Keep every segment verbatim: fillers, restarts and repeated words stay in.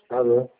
Alô?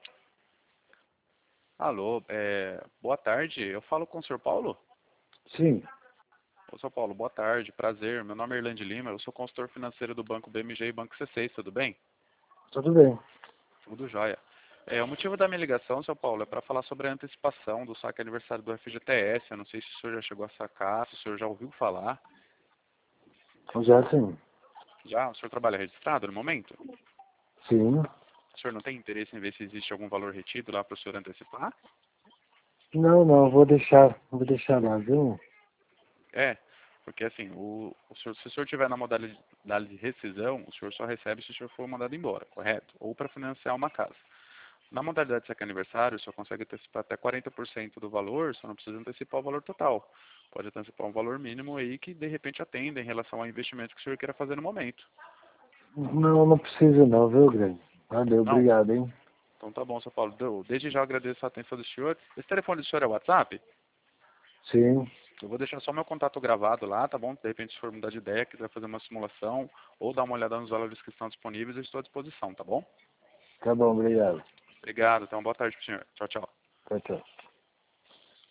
Alô, é, boa tarde. Eu falo com o senhor Paulo? Sim. Ô, senhor Paulo, boa tarde, prazer. Meu nome é Irlande Lima, eu sou consultor financeiro do Banco B M G e Banco C seis, tudo bem? Tudo bem. Tudo jóia. É, o motivo da minha ligação, senhor Paulo, é para falar sobre a antecipação do saque aniversário do F G T S. Eu não sei se o senhor já chegou a sacar, se o senhor já ouviu falar. Já sim. Já? O senhor trabalha registrado no momento? Sim. O senhor não tem interesse em ver se existe algum valor retido lá para o senhor antecipar? Não, não, vou deixar, vou deixar lá, viu? É, porque assim, o, o senhor, se o senhor tiver na modalidade de rescisão, o senhor só recebe se o senhor for mandado embora, correto? Ou para financiar uma casa. Na modalidade de saque aniversário, o senhor consegue antecipar até quarenta por cento do valor, só não precisa antecipar o valor total. Pode antecipar um valor mínimo aí que de repente atenda em relação ao investimento que o senhor queira fazer no momento. Não, não precisa não, viu, Grande? Valeu, Não? obrigado, hein? Então tá bom, São Paulo. Deu- Desde já agradeço a atenção do senhor. Esse telefone do senhor é o WhatsApp? Sim, Eu vou deixar só meu contato gravado lá, tá bom? De repente, se for mudar de ideia, quiser fazer uma simulação ou dar uma olhada nos valores que estão disponíveis, eu estou à disposição, tá bom? tá bom, obrigado. Obrigado, então boa tarde pro senhor. Tchau, tchau. Tchau, tchau.